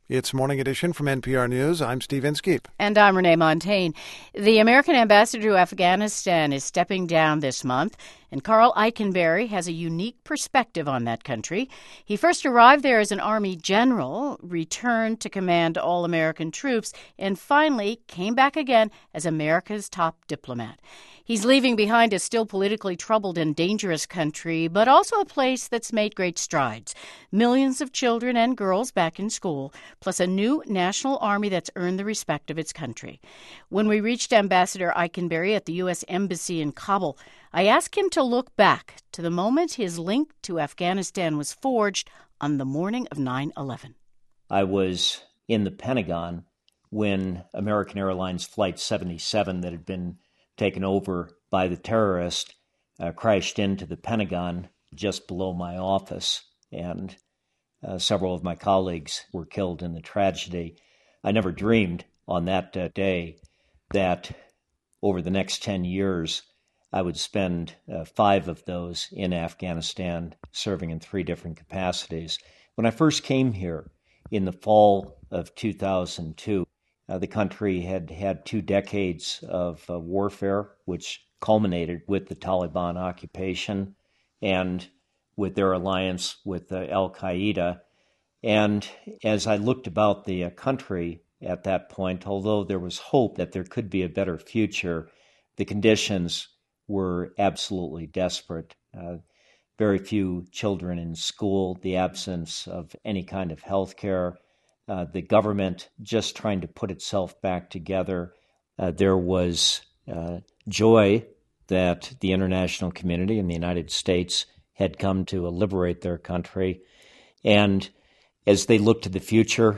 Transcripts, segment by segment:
It's Morning Edition from NPR News. I'm Steve Inskeep. And I'm Renee Montagne. The American ambassador to Afghanistan is stepping down this month, and Carl Eikenberry has a unique perspective on that country. He first arrived there as an Army general, returned to command all American troops, and finally came back again as America's top diplomat. He's leaving behind a still politically troubled and dangerous country, but also a place that's made great strides. Millions of children and girls back in school, plus a new national army that's earned the respect of its country. When we reached Ambassador Eikenberry at the U.S. Embassy in Kabul, I asked him to look back to the moment his link to Afghanistan was forged on the morning of 9/11. I was in the Pentagon when American Airlines Flight 77 that had been taken over by the terrorist crashed into the Pentagon just below my office, and several of my colleagues were killed in the tragedy. I never dreamed on that day that over the next 10 years, I would spend 5 of those in Afghanistan, serving in 3 different capacities. When I first came here in the fall of 2002, the country had had 2 decades of warfare, which culminated with the Taliban occupation and with their alliance with al-Qaeda. And as I looked about the country at that point, although there was hope that there could be a better future, the conditions were absolutely desperate. Very few children in school, the absence of any kind of health care, the government just trying to put itself back together. There was joy that the international community and the United States had come to liberate their country. And as they looked to the future,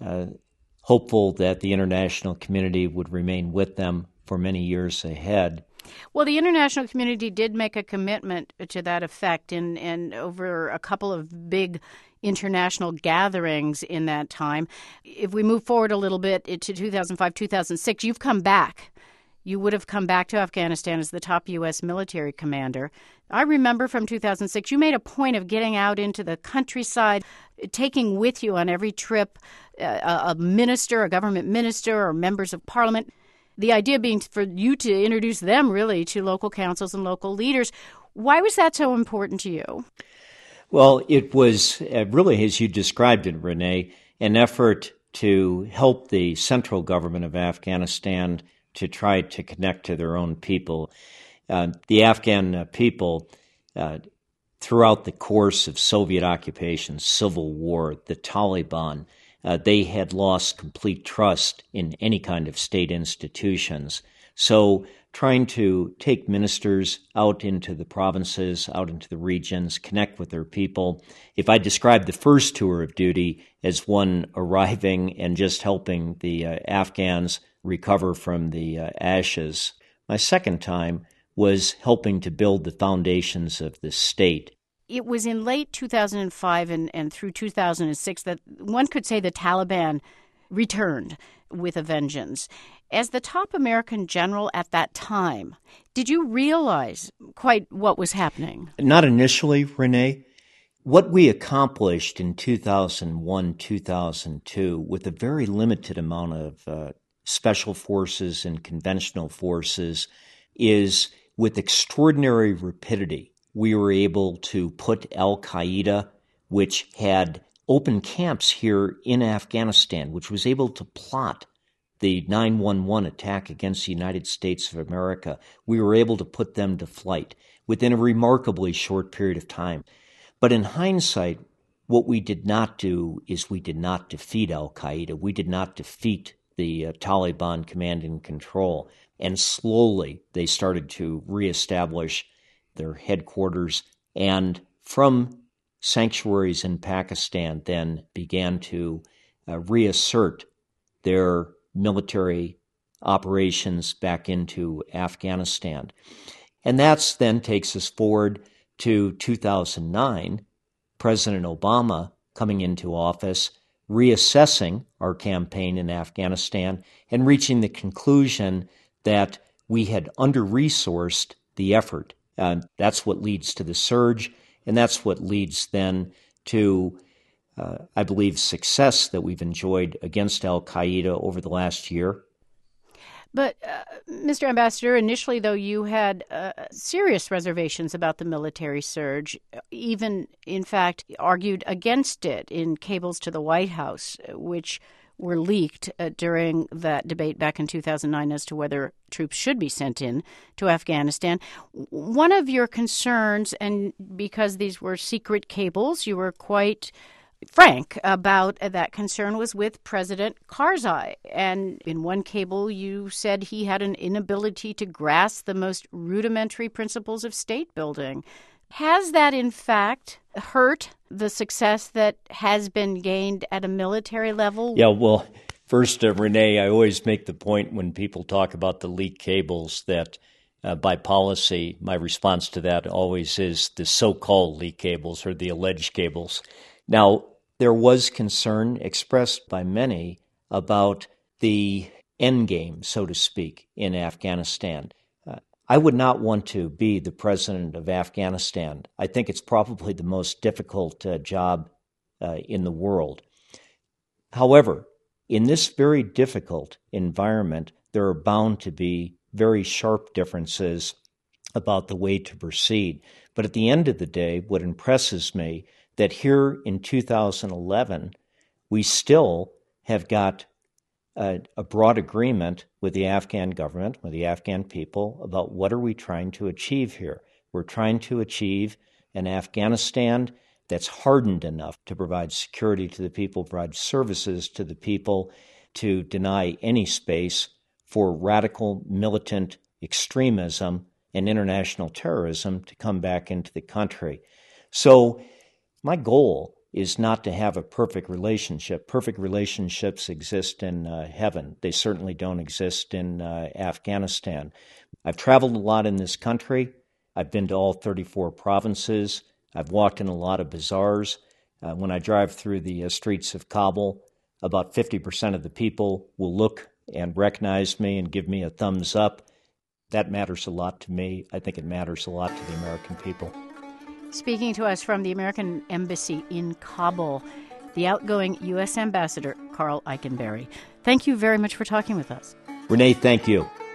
hopeful that the international community would remain with them for many years ahead. Well, the international community did make a commitment to that effect and over a couple of big international gatherings in that time. If we move forward a little bit to 2005, 2006, you've come back. You would have come back to Afghanistan as the top U.S. military commander. I remember from 2006, you made a point of getting out into the countryside, taking with you on every trip a minister, a government minister, or members of parliament. The idea being for you to introduce them, really, to local councils and local leaders. Why was that so important to you? Well, it was really, as you described it, Renee, an effort to help the central government of Afghanistan to try to connect to their own people. The Afghan people, throughout the course of Soviet occupation, civil war, the Taliban, they had lost complete trust in any kind of state institutions. So trying to take ministers out into the provinces, out into the regions, connect with their people. If I describe the first tour of duty as one arriving and just helping the Afghans recover from the ashes, my second time was helping to build the foundations of the state. It was in late 2005 and through 2006 that one could say the Taliban returned with a vengeance. As the top American general at that time, did you realize quite what was happening? Not initially, Renee. What we accomplished in 2001, 2002, with a very limited amount of special forces and conventional forces, is with extraordinary rapidity. We were able to put al-Qaeda, which had open camps here in Afghanistan, which was able to plot the 9/11 attack against the United States of America. We were able to put them to flight within a remarkably short period of time. But in hindsight, what we did not do is we did not defeat al-Qaeda. We did not defeat the Taliban command and control. And slowly they started to reestablish their headquarters, and from sanctuaries in Pakistan then began to reassert their military operations back into Afghanistan. And that then takes us forward to 2009, President Obama coming into office, reassessing our campaign in Afghanistan and reaching the conclusion that we had under-resourced the effort. That's what leads to the surge, and that's what leads then to I believe, success that we've enjoyed against al-Qaeda over the last year. But, Mr. Ambassador, initially, though, you had serious reservations about the military surge, even, in fact, argued against it in cables to the White House, which were leaked during that debate back in 2009 as to whether troops should be sent in to Afghanistan. One of your concerns, and because these were secret cables, you were quite frank about that concern, was with President Karzai. And in one cable, you said he had an inability to grasp the most rudimentary principles of state building. Has that, in fact, hurt the success that has been gained at a military level? Yeah, well, first, Renee, I always make the point when people talk about the leaked cables that by policy, my response to that always is the so-called leaked cables or the alleged cables. Now, there was concern expressed by many about the end game, so to speak, in Afghanistan. I would not want to be the president of Afghanistan. I think it's probably the most difficult job in the world. However, in this very difficult environment, there are bound to be very sharp differences about the way to proceed. But at the end of the day, what impresses me that here in 2011, we still have got a broad agreement with the Afghan government, with the Afghan people, about what are we trying to achieve here. We're trying to achieve an Afghanistan that's hardened enough to provide security to the people, provide services to the people, to deny any space for radical militant extremism and international terrorism to come back into the country. So my goal is not to have a perfect relationship. Perfect relationships exist in heaven. They certainly don't exist in Afghanistan. I've traveled a lot in this country. I've been to all 34 provinces. I've walked in a lot of bazaars. When I drive through the streets of Kabul, about 50% of the people will look and recognize me and give me a thumbs up. That matters a lot to me. I think it matters a lot to the American people. Speaking to us from the American Embassy in Kabul, the outgoing U.S. Ambassador, Karl Eikenberry. Thank you very much for talking with us. Renee, thank you.